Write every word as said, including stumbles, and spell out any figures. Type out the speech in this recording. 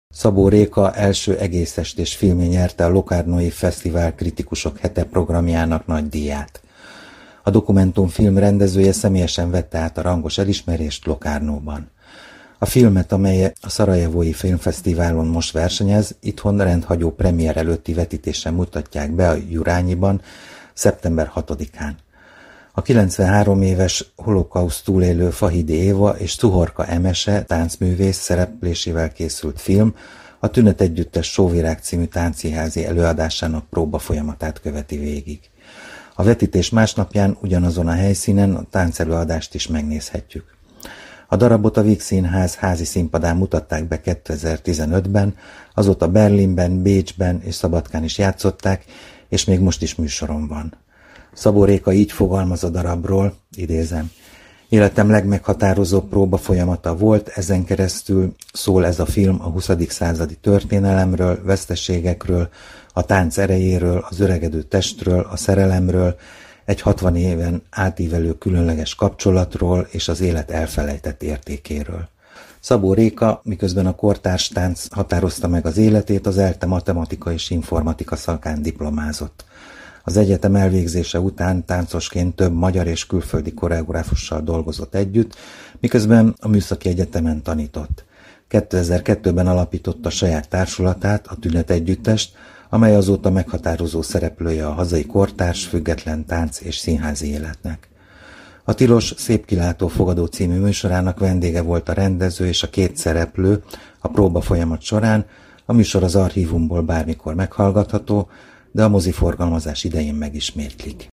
Szabó Réka első egészestés filmje nyerte a Locarnói Fesztivál Kritikusok Hete programjának nagy díját. A dokumentumfilm rendezője személyesen vette át a rangos elismerést Locarnóban. A filmet, amely a Szarajevói Filmfesztiválon most versenyez, itthon rendhagyó premier előtti vetítésen mutatják be a Jurányiban szeptember hatodikán. A kilencvenhárom éves holokauszt túlélő Fahidi Éva és Szuhorka Emese táncművész szereplésével készült film a Tünet Együttes Sóvirág című táncszínházi előadásának próba folyamatát követi végig. A vetítés másnapján ugyanazon a helyszínen a táncelőadást is megnézhetjük. A darabot a Víg Színház házi színpadán mutatták be kétezer-tizenötben, azóta Berlinben, Bécsben és Szabadkán is játszották, és még most is műsoron van. Szabó Réka így fogalmaz a darabról, idézem: életem legmeghatározóbb próba folyamata volt, ezen keresztül szól ez a film a huszadik századi történelemről, veszteségekről, a tánc erejéről, az öregedő testről, a szerelemről, egy hatvan éven átívelő különleges kapcsolatról és az élet elfelejtett értékéről. Szabó Réka, miközben a kortárs tánc határozta meg az életét, az ELTE matematika és informatika szakán diplomázott. Az egyetem elvégzése után táncosként több magyar és külföldi koreográfussal dolgozott együtt, miközben a Műszaki Egyetemen tanított. kétezer-kettőben alapította saját társulatát, a Tünet Együttest, amely azóta meghatározó szereplője a hazai kortárs, független tánc és színházi életnek. A Tilos Szép kilátó fogadó című műsorának vendége volt a rendező és a két szereplő a próba folyamat során. A műsor az archívumból bármikor meghallgatható, de a moziforgalmazás idején megismétlik.